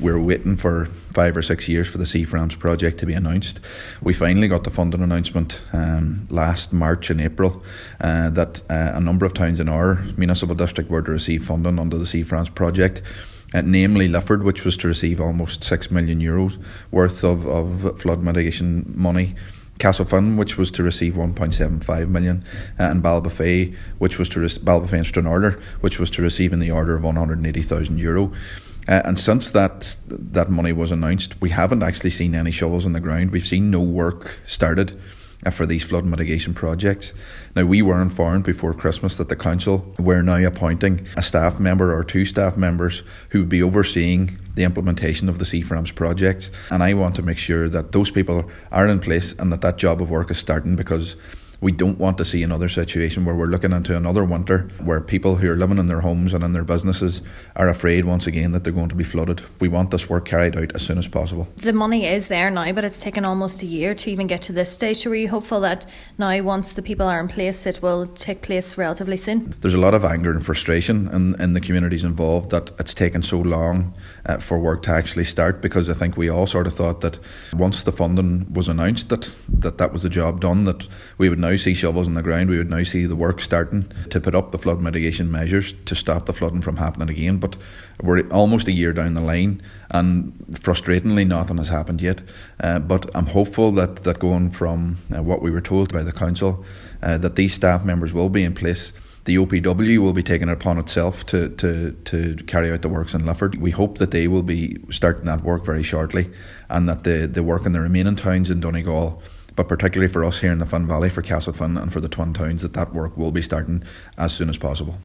We're waiting for 5 or 6 years for the C-FRAMS project to be announced. We finally got the funding announcement last March and April that a number of towns in our municipal district were to receive funding under the C-FRAMS project. Namely Lifford, which was to receive almost €6 million worth of flood mitigation money. Castlefin, which was to receive 1.75 million, and Ballybofey, which was to Ballybofey and Stranraer, which was to receive in the order of €180,000. And since that money was announced, we haven't actually seen any shovels on the ground. We've seen no work started for these flood mitigation projects. Now, we were informed before Christmas that the council were now appointing a staff member or 2 staff members who would be overseeing the implementation of the C-FRAMS projects. And I want to make sure that those people are in place and that job of work is starting, because we don't want to see another situation where we're looking into another winter where people who are living in their homes and in their businesses are afraid once again that they're going to be flooded. We want this work carried out as soon as possible. The money is there now, but it's taken almost a year to even get to this stage. So are you hopeful that now, once the people are in place, it will take place relatively soon? There's a lot of anger and frustration in the communities involved that it's taken so long for work to actually start, because I think we all sort of thought that once the funding was announced that was the job done, that we would now see shovels on the ground, we would now see the work starting to put up the flood mitigation measures to stop the flooding from happening again. But we're almost a year down the line and frustratingly nothing has happened yet. But I'm hopeful that going from what we were told by the council, that these staff members will be in place. The OPW will be taking it upon itself to carry out the works in Lifford. We hope that they will be starting that work very shortly, and that the work in the remaining towns in Donegal, but particularly for us here in the Finn Valley, for Castlefin and for the twin towns, that work will be starting as soon as possible.